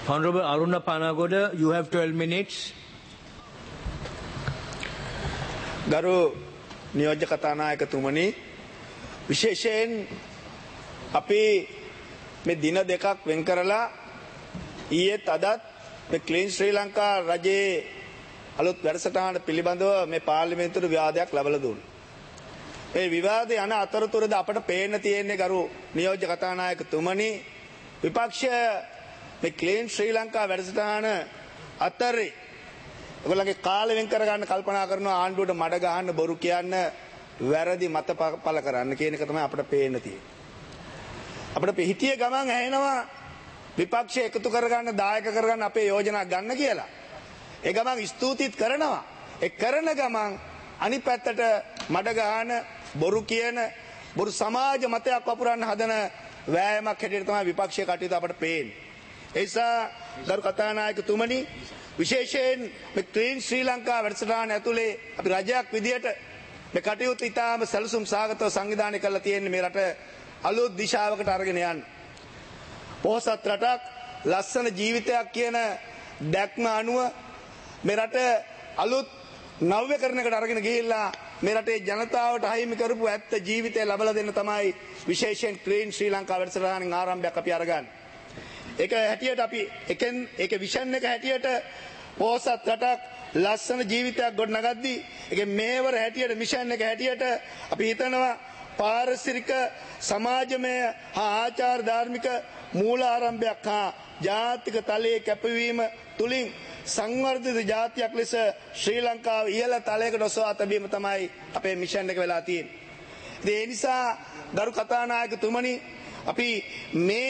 Honorable Aruna Panagoda, you have 12 minutes. ගරු නියෝජ්‍ය කතානායකතුමනි, විශේෂයෙන් අපි මේ දින දෙකක් වෙන් කරලා ඊයේත් අදත් මේ ක්ලීන් ශ්‍රී ලංකා රජයේ අලුත් වැඩසටහන පිළිබඳව මේ පාර්ලිමේන්තුවේ විවාදයක් ලබලා දුන්නා. මේ විවාදය යන අතරතුරද අපට පේන්න තියෙන්නේ ගරු නියෝජ්‍ය කතානායකතුමනි, විපක්ෂය මේ ක්ලීන් ශ්‍රී ලංකා වැඩසටහන අතරේ ඔයගොල්ලන්ගේ කාලෙ වෙන් කරගන්න කල්පනා කරනවා ආණ්ඩුවට මඩ ගහන්න බොරු කියන්න වැරදි මත පළ කරන්න කියන එක තමයි අපිට පේන්න තියෙන්නේ. අපිට පිහිටිය ගමන් ඇහෙනවා විපක්ෂය එකතු කරගන්න දායක කරගන්න අපේ යෝජනා ගන්න කියලා. ඒ ගමන් ස්තුතිත් කරනවා. ඒ කරන ගමන් අනිත් පැත්තට මඩ ගහන බොරු කියන බොරු සමාජ මතයක් වපුරන්න හදන වෑයමක් හැටියට තමයි විපක්ෂයේ කටයුතු අපිට පේන්නේ. ඒ නිසා ගරු කතානායකතුමනි, විශේෂයෙන් මේ ක්ලීන් ශ්‍රී ලංකා වැඩසටහන ඇතුලේ අපි රජයක් විදියට මේ කටයුතු ඉතාම සැලසුම් සාගතව සංවිධානය කරලා තියෙන්නේ මේ රට අලුත් දිශාවකට අරගෙන යන්න. පොහොසත් රටක් ලස්සන ජීවිතයක් කියන දැක්ම අනුව මේ රට අලුත් නව්‍යකරණයකට අරගෙන ගිහිල්ලා මේ රටේ ජනතාවට අහිමි කරපු ඇත්ත ජීවිතය ලබා දෙන්න තමයි විශේෂයෙන් ක්ලීන් ශ්‍රී ලංකා වැඩසටහනින් ආරම්භයක් අපි අරගන්නේ. ඒක හැටියට අපි ඒක විෂන් එක හැටියට පොහොසත් රටක් ලස්සන ජීවිතයක් ගොඩනගද්දී ඒකේ මේවර හැටියට මිෂන් එක හැටියට අපි හිතනවා පාරිසරික සමාජමය හා ආචාර ධාර්මික මූල ආරම්භයක් හා ජාතික තලයේ කැපවීම තුලින් සංවර්ධිත ජාතියක් ලෙස ශ්‍රී ලංකාව ඉහළ තලයකට ඔසවා තැබීම තමයි අපේ මිෂන් එක වෙලා තියෙන්නේ. ඒ නිසා ගරු කතානායකතුමනි, අපි මේ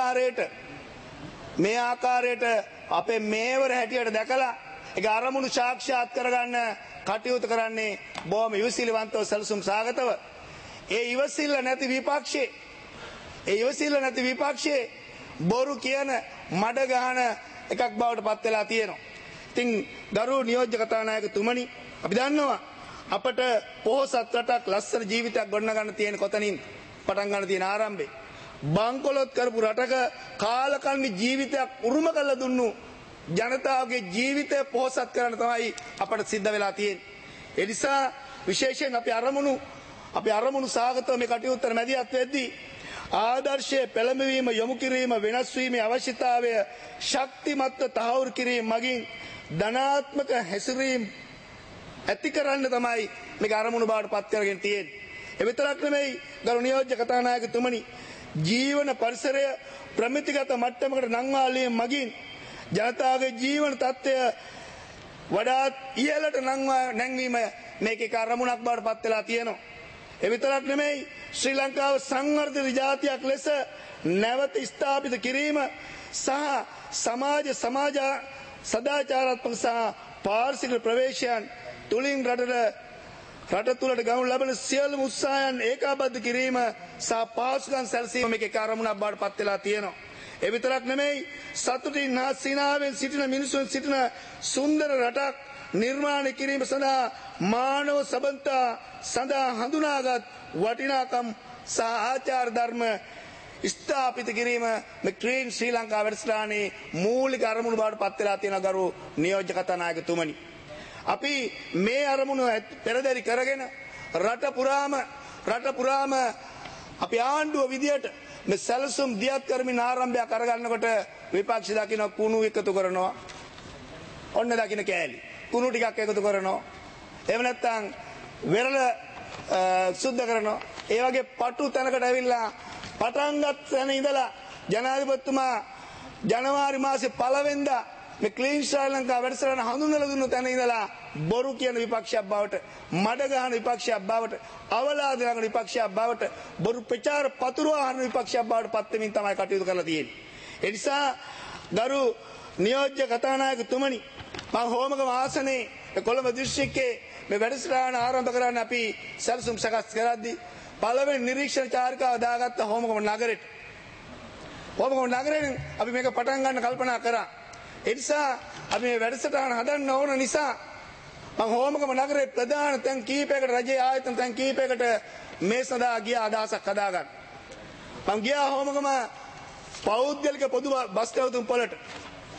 ආකාරයට අපේ මේවර හැටියට දැකලා ඒක අරමුණු සාක්ෂාත් කරගන්න කටයුතු කරන්නේ බොහොම ඉවසිලිවන්තව සැලසුම් සාගතව. ඒ ඉවසිල්ල නැති විපක්ෂයේ බොරු කියන මඩ ගහන එකක් බවට පත් වෙලා තියෙනවා. ඉතින් ගරු නියෝජ්‍ය කතානායකතුමනි, අපි දන්නවා අපට පොහොසත් රටක් ලස්සන ජීවිතයක් ගොඩනගන්න තියෙන කොතනින් පටන් ගන්න තියෙන ආරම්භේ බංකොලොත් කරපු රටක කාලකන්ණි ජීවිතයක් උරුම කරලා දුන්නු ජනතාවගේ ජීවිතය පොහොසත් කරන්න තමයි අපට සිද්ධ වෙලා තියෙන්නේ. ඒ නිසා විශේෂයෙන් අපි අරමුණු සාගතව මේ කටයුත්තට මැදිහත් වෙද්දී ආදර්ශයේ පෙළඹවීම, යොමු කිරීම, වෙනස් වීමේ අවශ්‍යතාවය ශක්තිමත්ව තහවුරු කිරීම මගින් ධනාත්මක හැසිරීම ඇති කරන්න තමයි මේක අරමුණු බවට පත් කරගෙන තියෙන්නේ. ඒ විතරක් නෙමෙයි ගරු නියෝජ්‍ය කතානායකතුමනි, ජීවන පරිසරය ප්‍රමිතිගත මට්ටමකට නංවාලීම මගින් ජනතාවගේ ජීවන තත්ත්වය වඩාත් ඉහළට නැංවීම මේකේ අරමුණක් බවට පත් වෙලා තියෙනවා. ඒ විතරක් නෙමෙයි ශ්‍රී ලංකාව සංවර්ධිත ජාතියක් ලෙස නැවත ස්ථාපිත කිරීම සහ සමාජ සදාචාරාත්මක සහ පාරිසරික ප්‍රවේශයන් තුලින් රට තුළට ගනු ලබන සියලුම උත්සාහයන් ඒකාබද්ධ කිරීම සහ පහසුකම් සැලසීම මේකේ කාර්යමුණක් බවට පත් වෙලා තියෙනවා. ඒ විතරක් නෙමෙයි සතුටින් හා සිනාවෙන් සිටින මිනිසුන් සිටින සුන්දර රටක් නිර්මාණය කිරීම සඳහා මානව සබඳතා සඳහා හඳුනාගත් වටිනාකම් සහ ආචාර ධර්ම ස්ථාපිත කිරීම මේ ක්ලීන් ශ්‍රී ලංකා වැඩසටහනේ මූලික අරමුණු බවට පත් වෙලා තියෙන ගරු නියෝජ්‍ය කතානායකතුමනි, අපි මේ අරමුණු පෙරදරි කරගෙන රට පුරාම අපි ආණ්ඩුව විදියට මේ සැලසුම් දියත් කරමින් ආරම්භයක් අරගන්නකොට විපක්ෂ දකින්න කුණු එකතු කරනවා. ඔන්න දකින්න කෑලි කුණු ටිකක් එකතු කරනවා. එහෙම නැත්නම් වෙරළ සුද්ධ කරනවා. ඒ වගේ පටු තැනකට ඇවිල්ලා පටන් ගන්න තැන ඉඳලා ජනාධිපතිතුමා ජනවාරි මාසේ 1 වෙනිදා මේ ක්ලීන් ශ්‍රී ලංකා වැඩසටහන හඳුන්වලා දුන්නු තැන ඉඳලා බොරු කියන විපක්ෂයක් බවට, මඩ ගහන විපක්ෂයක් බවට, අවලාද කරන විපක්ෂයක් බවට, බොරු ප්‍රචාර පතුරවන විපක්ෂයක් බවට පත් වෙමින් තමයි කටයුතු කරලා තියෙන්නේ. ඒ නිසා ගරු නියෝජ්‍ය කතානායකතුමනි, මම හෝමගම ආසනයේ කොළඹ දිස්ත්‍රික්කයේ මේ වැඩසටහන ආරම්භ කරන්න අපි සැලසුම් සකස් කරද්දී පළවෙනි නිරීක්ෂණ චාරිකාව දාගත්ත හෝමගම නගරෙට. හෝමගම නගරෙන් අපි මේක පටන් ගන්න කල්පනා කරා. ඒ නිසා අපි මේ වැඩසටහන හදන්න ඕන නිසා මම හෝමගම නගරේ ප්‍රධාන තැන් කීපයකට, රජයේ ආයතන තැන් කීපයකට මේ සඳහා ගියා අදහසක් හදාගන්න. මම ගියා හෝමගම පෞද්ගලික පොදු බස් නැවතුම් පොළට.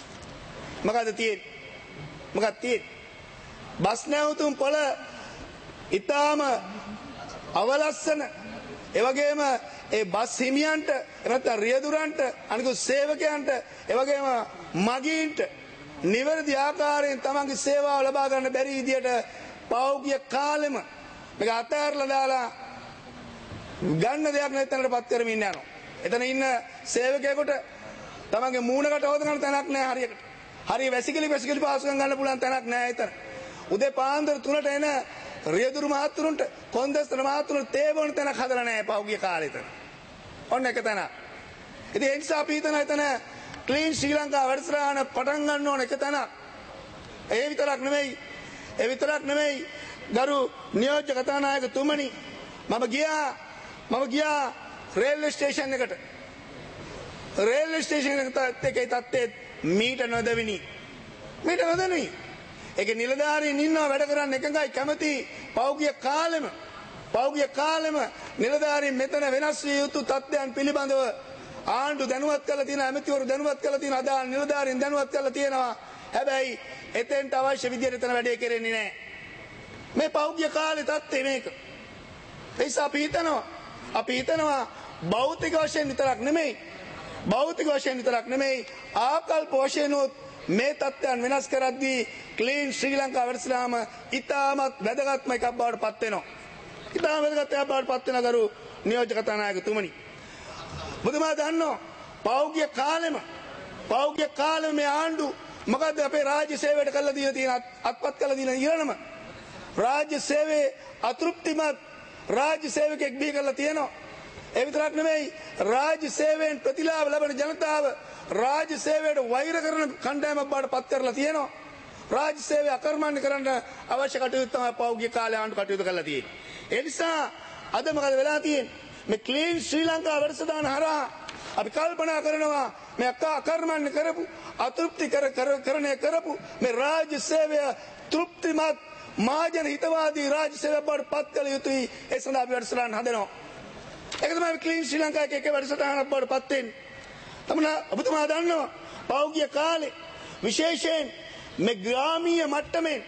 මොකද තියෙන්නේ? මොකක්ද තියෙන්නේ? බස් නැවතුම් පොළ ඊටාම අවලස්සන එවැගේම ඒ බස් හිමියන්ට නැත්නම් රියදුරන්ට අනිකුත් සේවකයන්ට එවැගේම මගීන්ට නිවැරදි ආකාරයෙන් තමන්ගේ සේවාව ලබා ගන්න බැරි විදියට පෞද්ගලික කාලෙම මේක අතහැරලා දාලා ගන්න දෙයක් නැතනටපත් කරමින් යනවා. එතන ඉන්න සේවකයෙකුට තමන්ගේ මූණකට හොද ගන්න තැනක් නැහැ හරියට. හරිය වැසිකිලි පාසුකම් ගන්න පුළුවන් තැනක් නැහැ එතන. උදේ පාන්දර 3ට එන රියදුරු මහත්තුරුන්ට කොන්දස්තර මහත්තුරුන්ට තේ බොන තැනක් හදලා නැහැ පෞද්ගලික කාලේ එතන. ඔන්න එක තැන. ඉතින් ඒ නිසා අපි හිතන එතන ක්ලීන් ශ්‍රී ලංකා වැඩසටහන පටන් ගන්න ඕන එක තැනක්. ඒ විතරක් නෙමෙයි ගරු නියෝජ්‍ය කතානායකතුමනි මම ගියා රේල්වේ ස්ටේෂන් එකට. රේල්වේ ස්ටේෂන් එකේ තත්ත්වය මීට නොදෙවිනි. ඒක නිලධාරීන් ඉන්නවා වැඩ කරන්න එකඟයි කැමති පෞද්ගලික කාලෙම නිලධාරීන් මෙතන වෙනස් විය යුතු තත්ත්වයන් පිළිබඳව ආණ්ඩු දැනුවත් කරලා තියෙනවා, ඇමතිවරු දැනුවත් කරලා තියෙනවා, අදාළ නිලධාරීන් දැනුවත් කරලා තියෙනවා. හැබැයි එතෙන්ට අවශ්‍ය විදිහට එතන වැඩේ කරන්නේ නැහැ. මේ පෞද්ගලික කාලේ තත්ත්වය මේක. ඒ නිසා අපි හිතනවා භෞතික වශයෙන් විතරක් නෙමෙයි ආකල්ප වශයෙන් මේ තත්ත්වයන් වෙනස් කරද්දී ක්ලීන් ශ්‍රී ලංකා වැඩසටහන ඉතාමත් වැදගත්ම එකක් බවට පත් වෙනවා. ගරු නියෝජ්‍ය කතානායකතුමනි. බුදුමා දන්නවා පෞද්ගලික කාලෙම මේ ආණ්ඩු මොකද අපේ රාජ්‍ය සේවයට කළා දීලා තියෙන අත්පත් කළා දීලා ඉරණම රාජ්‍ය සේවයේ අතෘප්තිමත් රාජ්‍ය සේවකෙක් බිහි කරලා තියෙනවා. ඒ විතරක් නෙමෙයි රාජ්‍ය සේවයෙන් ප්‍රතිලාභ ලබන ජනතාව රාජ්‍ය සේවයට වෛර කරන කණ්ඩායමක් බවට පත් කරලා තියෙනවා. රාජ්‍ය සේවය අකර්මණ්‍ය කරන්න අවශ්‍ය කටයුතු තමයි පෞද්ගලික කාලේ ආණ්ඩු කටයුතු කරලා තියෙන්නේ. ඒ නිසා අද මොකද වෙලා තියෙන්නේ? මේ ක්ලීන් ශ්‍රී ලංකා වැඩසටහන හරහා අපි කල්පනා කරනවා මේ අකර්මණ්‍ය කරපු අතෘප්තිකරණය කරපු මේ රාජ්‍ය සේවය තෘප්තිමත් මහජන හිතවාදී රාජ්‍ය සේවයක් බවට පත් කළ යුතුයි. ඒ සඳහා අපි වැඩසටහන හදනවා. ඒක තමයි ක්ලීන් ශ්‍රී ලංකා එකේ වැඩසටහනක් බවට පත් වෙන්නේ. ඔබතුමා දන්නවා පෞද්ගලික කාලේ විශේෂයෙන් මේ ග්‍රාමීය මට්ටමේ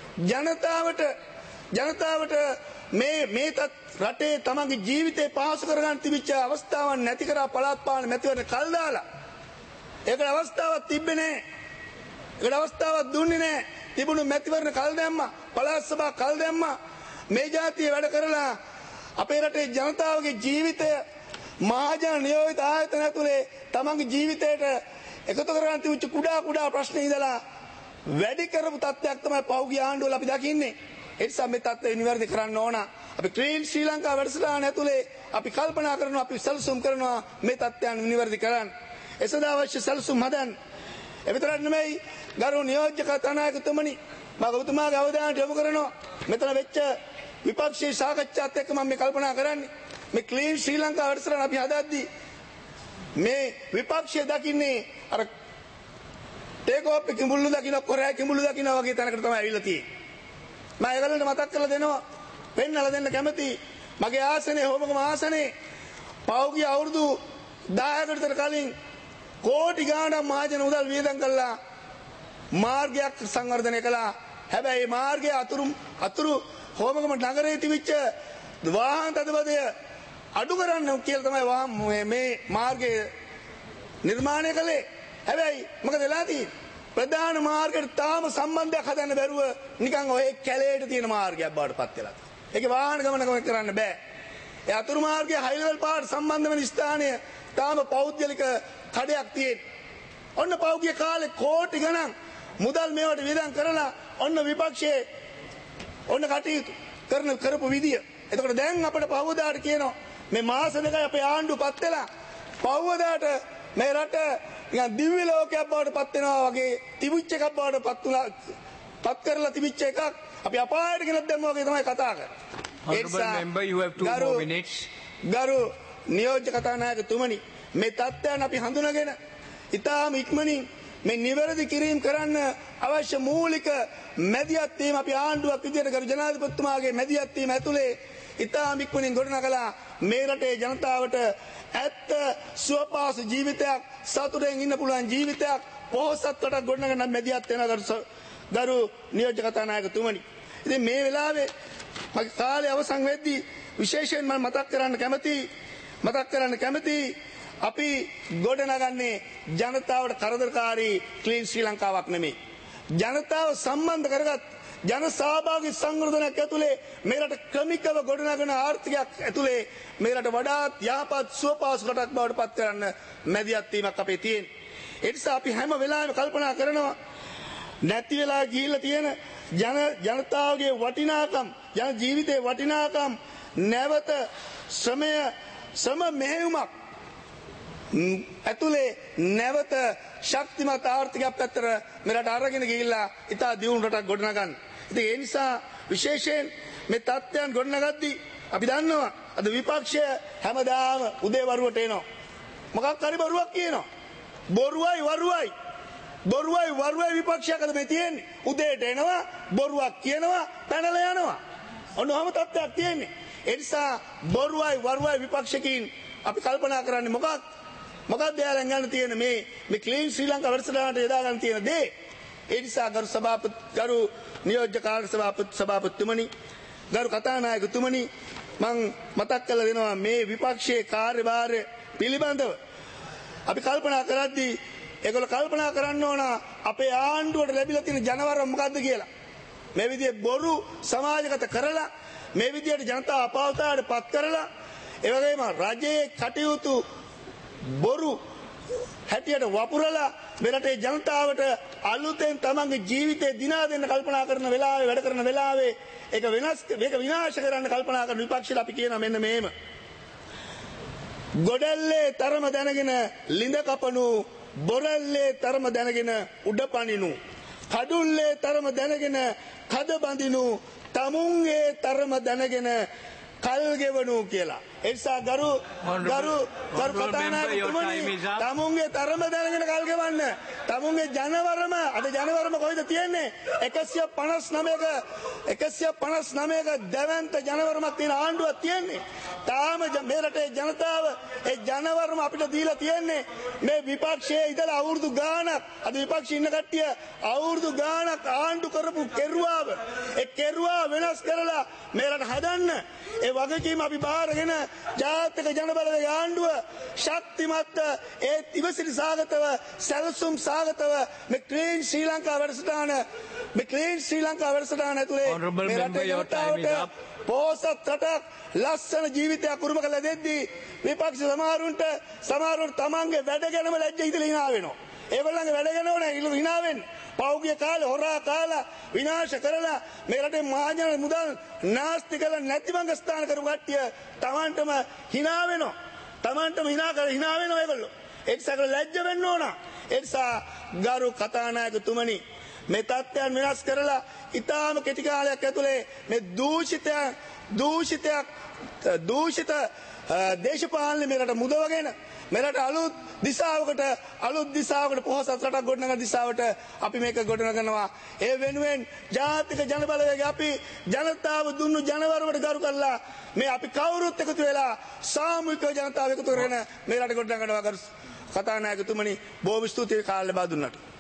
ජනතාවට මේ රටේ තමන්ගේ ජීවිතේ පහසු කරගන්න තිබිච්ච අවස්ථාවන් නැති කරා පළාත් පාලන මැතිවරණ කල් දාලා ඒකට අවස්ථාවක් තිබ්බේ නැහැ. ඒකට අවස්ථාවක් දුන්නේ නැහැ. තිබුණු මැතිවරණ කල් දැම්මා, පළාත් සභා කල් දැම්මා. මේ જાතිය වැඩ කරලා අපේ රටේ ජනතාවගේ ජීවිතය මහජන නියෝජිත ආයතන ඇතුලේ තමන්ගේ ජීවිතයට එකතු කරගන්න තිබුච්ච කුඩා ප්‍රශ්න ඉඳලා වැඩි කරපු තත්ත්වයක් තමයි පෞද්ගලික ආණ්ඩුවල අපි දකින්නේ. ඒ නිසා මේ තත්ත්වය නිවැරදි කරන්න ඕන. අපි ක්ලීන් ශ්‍රී ලංකා වැඩසටහන ඇතුලේ අපි කල්පනා කරනවා, අපි සැලසුම් කරනවා මේ තත්ත්වයන් නිවැරදි කරන්න. ඒ සඳහා අවශ්‍ය සැලසුම් හදන්න. ඒ විතරක් නෙමෙයි ගරු නියෝජ්‍ය කතානායකතුමනි මම ඔබතුමාගේ අවධානයට යොමු කරනවා මෙතන වෙච්ච විපක්ෂයේ සාකච්ඡාත් එක්ක මම මේ කල්පනා කරන්නේ මේ ක්ලීන් ශ්‍රී ලංකා වැඩසටහන අපි හදද්දී මේ විපක්ෂය දකින්නේ අර ටේක් ඔෆ් කිඹුල්ලු දකින්න කොරෑ කිඹුල්ලු දකින්න වගේ තැනකට තමයි ඇවිල්ලා තියෙන්නේ. මම ඒගොල්ලන්ට මතක් කරලා දෙනවා පෙන්නලා දෙන්න කැමති මගේ ආසනේ හොමගම ආසනේ පෞද්ගලික අවුරුදු 10කට විතර කලින් කෝටි ගාණක් මහජන මුදල් වියදම් කළා මාර්ගයක් සංවර්ධනය කළා. හැබැයි මාර්ගයේ අතුරු හොමගම නගරයේ තිබිච්ච වාහන තදබදය අඩු කරන්න කියලා තමයි මේ මාර්ගය නිර්මාණය කළේ. හැබැයි මොකද වෙලා තියෙන්නේ? ප්‍රධාන මාර්ගයට තාම සම්බන්ධයක් හදන්න බැරුව නිකන් ඔය කැලේට තියෙන මාර්ගයක් බවට පත් වෙලා තියෙනවා. ඒකේ වාහන ගමන කරන්න බෑ. ඒ අතුරු මාර්ගයේ හයි ලෙවල් පාට සම්බන්ධ වෙන ස්ථානය තාම පෞද්ගලික කඩයක් තියෙන. ඔන්න පෞද්ගලික කාලේ කෝටි ගණන් මුදල් මේවට වියදම් කරලා ඔන්න විපක්ෂයේ ඔන්න කටයුතු කරපු විදිය. එතකොට දැන් අපිට පහවදාට කියනවා මේ මාස දෙකයි අපේ ආණ්ඩුවපත් වෙලා පහවදාට මේ රට නිකන් දිව්‍ය ලෝකයක් බවට පත් වෙනවා වගේ තිබුච්ච එකක් බවට පත් කරලා තිබිච්ච එකක් අපි අපායට ගෙනත් දැම්මා වගේ තමයි කතා කරන්නේ. Honorable member, you have 2 more minutes. ගරු නියෝජ්‍ය කතානායකතුමනි මේ තත්ත්වයන් අපි හඳුනාගෙන ඉතාම ඉක්මනින් මේ නිවැරදි කිරීම කරන්න අවශ්‍ය මූලික මැදිහත් වීම අපි ආණ්ඩුවක් විදියට කරු ජනාධිපතිතුමාගේ මැදිහත් වීම ඇතුලේ ඉතාම ඉක්මනින් ගොඩනගලා මේ රටේ ජනතාවට ඇත්ත සුවපහසු ජීවිතයක් සතුටෙන් ඉන්න පුළුවන් ජීවිතයක් පොහොසත් රටක් ගොඩනගන්න මැදිහත් වෙන ගරු නියෝජ්‍ය කතානායකතුමනි. ඉතින් මේ වෙලාවේ මගේ කාලය අවසන් වෙද්දී විශේෂයෙන් මම මතක් කරන්න කැමති අපි ගොඩනගන්නේ ජනතාවට කරදරකාරී ක්ලීන් ශ්‍රී ලංකාවක් නෙමෙයි. ජනතාව සම්බන්ධ කරගත් ජන සහභාගී සංවර්ධනයක් ඇතුලේ මේ රට ක්‍රමිකව ගොඩනගන ආර්ථිකයක් ඇතුලේ මේ රට වඩාත් යහපත් සුවපහසු රටක් බවට පත් කරන්න මැදිහත් වීමක් අපේ තියෙන. ඒ නිසා අපි හැම වෙලාවෙම කල්පනා කරනවා නැති වෙලා ගිහිල්ලා තියෙන ජනතාවගේ වටිනාකම් ජන ජීවිතේ වටිනාකම් නැවත ශ්‍රම මෙහෙයුමක් ඇතුලේ නැවත ශක්තිමත් ආර්ථිකයක් පැත්තට මෙරට අරගෙන ගිහිල්ලා ඉතා දියුණු රටක් ගොඩනගන්න. ඉතින් ඒ නිසා විශේෂයෙන් මේ තත්ත්වයන් ගොඩනගද්දී අපි දන්නවා අද විපක්ෂය හැමදාම උදේ වරුවට එනවා. මොකක් හරි බොරුවක් කියනවා. බොරුවයි වරුවයි විපක්ෂයක් අද මේ තියෙන්නේ. උදේට එනවා බොරුවක් කියනවා පැනලා යනවා. ඔන්න ඔහම තත්ත්වයක් තියෙන්නේ. ඒ නිසා බොරුවයි වරුවයි විපක්ෂකින් අපි කල්පනා කරන්නේ මොකක්ද යාලන් ගන්න තියෙන මේ ක්ලීන් ශ්‍රී ලංකා වැඩසටහනට යොදා ගන්න තියෙන දේ. ඒ නිසා ගරු නියෝජ්‍ය කාර්ය සභාපතිතුමනි ගරු කතානායකතුමනි මම මතක් කරලා දෙනවා මේ විපක්ෂයේ කාර්යභාරය පිළිබඳව අපි කල්පනා කරද්දී ඒගොල්ලෝ කල්පනා කරන්න ඕන අපේ ආණ්ඩුවට ලැබිලා තියෙන ජනවරම මොකද්ද කියලා. මේ විදිහේ බොරු සමාජගත කරලා මේ විදිහට ජනතාව අපහසුතාවයට පත් කරලා ඒ වගේම රජයේ කටයුතු බොරු හැටියට වපුරලා මෙරටේ ජනතාවට අලුතෙන් තමන්ගේ ජීවිතේ දිනා දෙන්න කල්පනා කරන වෙලාවේ වැඩ කරන වෙලාවේ ඒක විනාශ කරන්න කල්පනා කරන විපක්ෂයට අපි කියනවා මෙන්න මේම. ගොඩැල්ලේ තරම දැනගෙන ලිඳ කපනු බොරැල්ලේ තරම දැනගෙන උඩ පනිනු කඩුල්ලේ තරම දැනගෙන කද බඳිනු තමුන්ගේ තරම දැනගෙන කල් ගෙවනු කියලා. ඒ නිසා ගරු කතානායකතුමනි තමුන්ගේ තරම දැනගෙන කල් ගෙවන්න. තමුන්ගේ ජනවරම කොහෙද තියෙන්නේ? 159ක දැවැන්ත ජනවරමක් තියෙන ආණ්ඩුවක් තියෙන්නේ. තාම මේ රටේ ජනතාව ඒ ජනවරම අපිට දීලා තියෙන්නේ මේ විපක්ෂයේ ඉඳලා අවුරුදු ගාණක් අද විපක්ෂයේ ඉන්න කට්ටිය අවුරුදු ගාණක් ආණ්ඩු කරපු කෙරුවාව ඒ කෙරුවා වෙනස් කරලා මේ රට හදන්න ඒ වගකීම අපි බාරගෙන ජාතික ජනබලවේග ආණ්ඩුව ශක්තිමත් ඒ ඉවසිලි සාගතව සැලසුම් සාගතව මේ ක්ලීන් ශ්‍රී ලංකා වැඩසටහන ඇතුලේ මේ රටේ ජනතාවට පොහොසත් රටක් ලස්සන ජීවිතයක් උරුම කළ දෙද්දී විපක්ෂ සමහරුන්ට තමන්ගේ වැඩ ගැනම ලැජ්ජ හිතලා hina වෙනවා. ඒගොල්ලන්ගේ වැඩ ගැනම නෑ hina වෙන්නේ. පෞගිය කාලේ හොරා කාලා විනාශ කරලා මේ රටේ මහජන මුදල් නාස්ති කරලා නැතිවංග ස්ථාන කරපු කට්ටිය තමන්ටම hina වෙනවා. hina වෙනවා ඒගොල්ලෝ. ඒ නිසා ලැජ්ජ වෙන්න ඕන. ඒ නිසා ගරු කතානායකතුමනි මේ තත්ත්වයන් වෙනස් කරලා ඉතාම කෙටි කාලයක් ඇතුලේ මේ දූෂිත දේශපාලන මේකට මුදවගෙන මෙරට අලුත් දිශාවකට පොහොසත් රටක් ගොඩනගන දිශාවට අපි මේක ගොඩනගනවා. ඒ වෙනුවෙන් ජාතික ජනබලවේගය අපි ජනතාව දුන්නු ජනවරමට ගරු කරලා මේ අපි කවුරුත් එකතු වෙලා සාමූහික ජනතාව එකතු කරගෙන මේ රට ගොඩනගනවා. කතානායකතුමනි බොහොම ස්තුතියි කාලය ලබා දුන්නට.